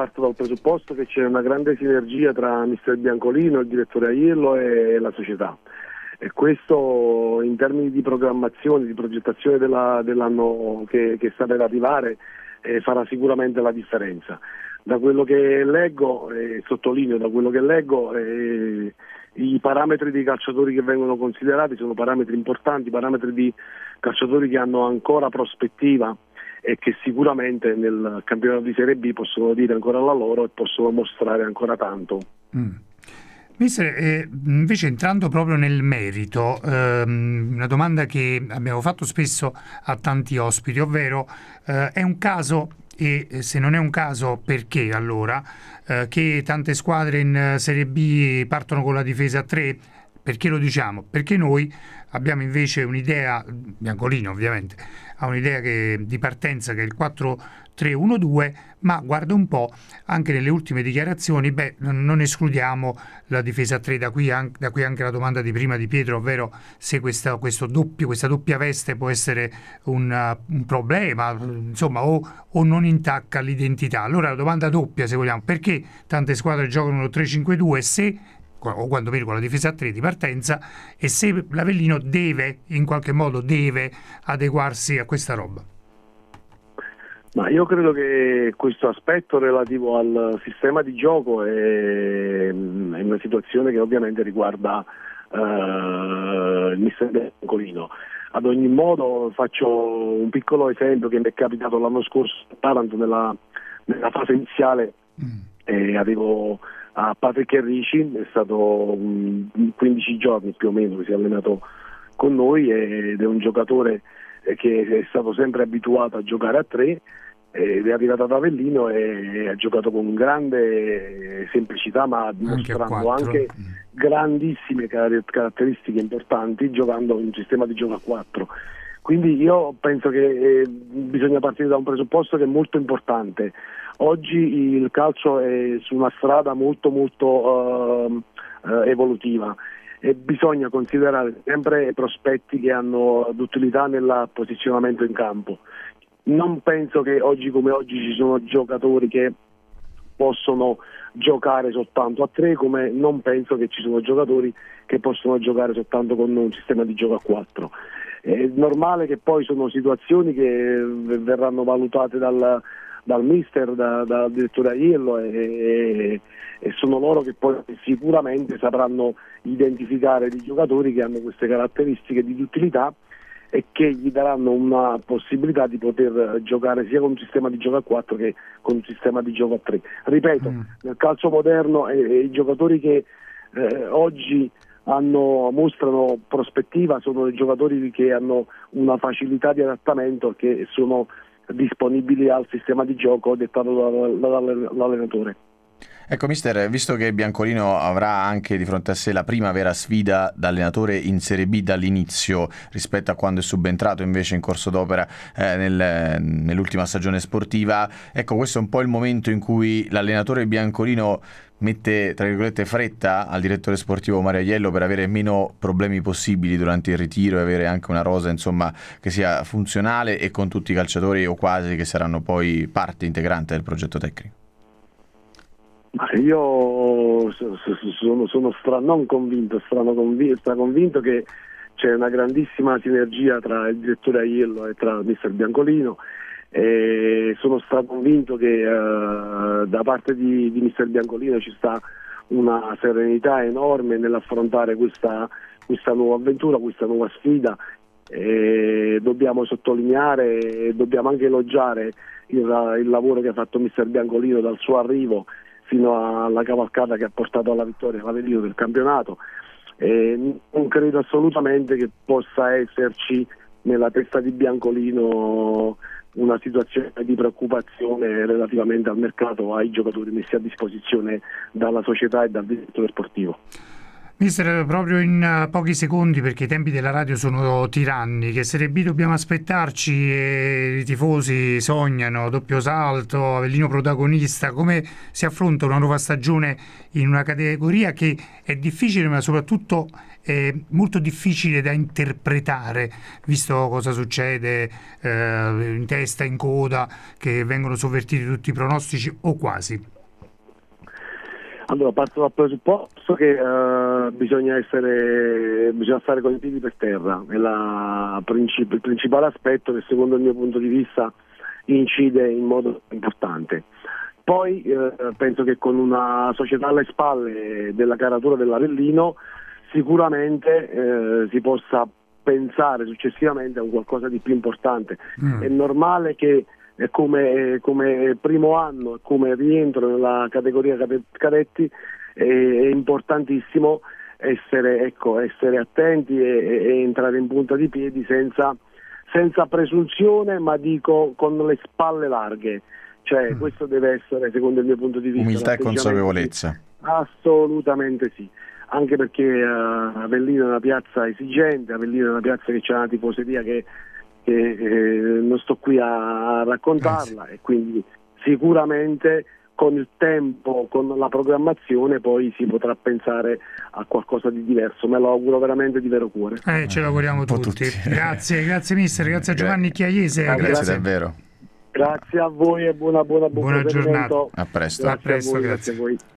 parto dal presupposto che c'è una grande sinergia tra mister Biancolino, il direttore Aiello e la società, e questo in termini di programmazione, di progettazione dell'anno che sta per arrivare farà sicuramente la differenza. Da quello che leggo, sottolineo, da quello che leggo, i parametri dei calciatori che vengono considerati sono parametri importanti, parametri di calciatori che hanno ancora prospettiva e che sicuramente nel campionato di Serie B possono dire ancora la loro e possono mostrare ancora tanto. Mister, invece entrando proprio nel merito, una domanda che abbiamo fatto spesso a tanti ospiti, ovvero è un caso, e se non è un caso perché allora, che tante squadre in Serie B partono con la difesa a 3? Perché lo diciamo? Perché noi abbiamo invece un'idea, Biancolino ovviamente, ha un'idea di partenza che è il 4-3-1-2, ma guarda un po', anche nelle ultime dichiarazioni, non escludiamo la difesa a 3, da qui anche la domanda di prima di Pietro, ovvero se questa doppia veste può essere un problema, insomma, o non intacca l'identità. Allora la domanda doppia, se vogliamo, perché tante squadre giocano 3-5-2 o quantomeno con la difesa a 3 di partenza, e se l'Avellino in qualche modo deve adeguarsi a questa roba? Ma io credo che questo aspetto relativo al sistema di gioco è una situazione che ovviamente riguarda il mister Biancolino. Ad ogni modo faccio un piccolo esempio che mi è capitato l'anno scorso a Taranto nella fase iniziale, avevo a Patrick Enrici, è stato 15 giorni più o meno che si è allenato con noi ed è un giocatore che è stato sempre abituato a giocare a 3 ed è arrivato ad Avellino e ha giocato con grande semplicità, ma dimostrando anche grandissime caratteristiche importanti giocando in un sistema di gioco a 4. Quindi io penso che bisogna partire da un presupposto che è molto importante. Oggi il calcio è su una strada molto evolutiva e bisogna considerare sempre prospetti che hanno d'utilità nel posizionamento in campo. Non penso che oggi come oggi ci sono giocatori che possono giocare soltanto a 3, come non penso che ci sono giocatori che possono giocare soltanto con un sistema di gioco a 4. È normale che poi sono situazioni che verranno valutate dal mister, dal direttore Aiello e sono loro che poi sicuramente sapranno identificare dei giocatori che hanno queste caratteristiche di utilità e che gli daranno una possibilità di poter giocare sia con un sistema di gioco a 4 che con un sistema di gioco a 3. Ripeto, nel calcio moderno i giocatori che oggi mostrano prospettiva sono i giocatori che hanno una facilità di adattamento, che sono disponibili al sistema di gioco dettato dall'allenatore. Ecco mister, visto che Biancolino avrà anche di fronte a sé la prima vera sfida da allenatore in Serie B dall'inizio rispetto a quando è subentrato invece in corso d'opera nell'ultima stagione sportiva, ecco, questo è un po' il momento in cui l'allenatore Biancolino mette tra virgolette fretta al direttore sportivo Mario Aiello per avere meno problemi possibili durante il ritiro e avere anche una rosa insomma che sia funzionale e con tutti i calciatori o quasi che saranno poi parte integrante del progetto tecnico. Ma io sono convinto che c'è una grandissima sinergia tra il direttore Aiello e tra il mister Biancolino, e sono straconvinto che da parte di mister Biancolino ci sta una serenità enorme nell'affrontare questa nuova avventura, questa nuova sfida. Dobbiamo sottolineare e dobbiamo anche elogiare il lavoro che ha fatto mister Biancolino dal suo arrivo fino alla cavalcata che ha portato alla vittoria all'Avellino del campionato. Non credo assolutamente che possa esserci nella testa di Biancolino una situazione di preoccupazione relativamente al mercato, ai giocatori messi a disposizione dalla società e dal direttore sportivo. Mister, proprio in pochi secondi, perché i tempi della radio sono tiranni, che Serie B dobbiamo aspettarci e i tifosi sognano doppio salto, Avellino protagonista. Come si affronta una nuova stagione in una categoria che è difficile, ma soprattutto è molto difficile da interpretare, visto cosa succede in testa, in coda, che vengono sovvertiti tutti i pronostici o quasi? Allora, parto dal presupposto che bisogna stare con i piedi per terra, è il principale aspetto che secondo il mio punto di vista incide in modo importante. Poi penso che con una società alle spalle della caratura dell'Avellino sicuramente si possa pensare successivamente a un qualcosa di più importante. È normale che come primo anno, come rientro nella categoria cadetti, è importantissimo essere attenti e entrare in punta di piedi senza presunzione, ma dico con le spalle larghe. Cioè, questo deve essere, secondo il mio punto di vista, umiltà e consapevolezza. Assolutamente sì, anche perché Avellino è una piazza esigente, Avellino è una piazza che c'è una tifoseria che non sto qui a raccontarla, e quindi sicuramente con il tempo, con la programmazione, poi si potrà pensare a qualcosa di diverso. Me lo auguro veramente di vero cuore. Ce l'auguriamo tutti. Grazie mister, grazie a Giovanni Chiaiese. Grazie davvero. Grazie a voi e buona giornata. A presto. Grazie a voi.